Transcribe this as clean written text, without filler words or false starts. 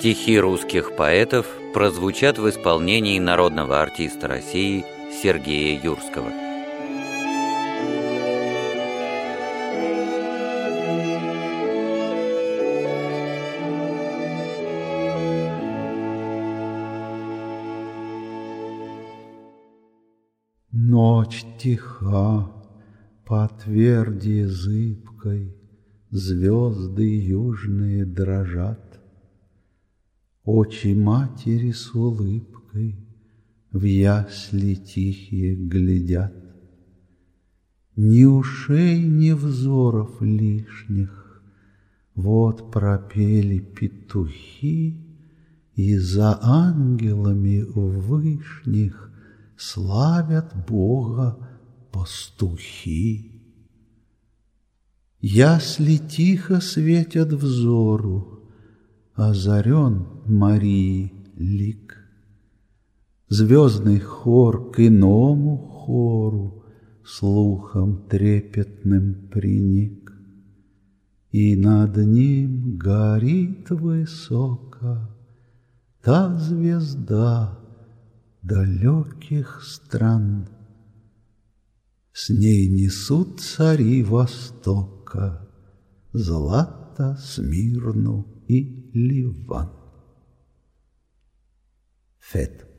Стихи русских поэтов прозвучат в исполнении народного артиста России Сергея Юрского. Ночь тиха, по тверди зыбкой звезды южные дрожат. Очи матери с улыбкой в ясли тихие глядят. Ни ушей, ни взоров лишних вот пропели петухи, и за ангелами вышних славят Бога пастухи. Ясли тихо светят взору, озарен Марии лик. Звездный хор к иному хору слухом трепетным приник, и над ним горит высоко та звезда далеких стран. С ней несут цари Востока Злато, Смирну и Ливан. Фет.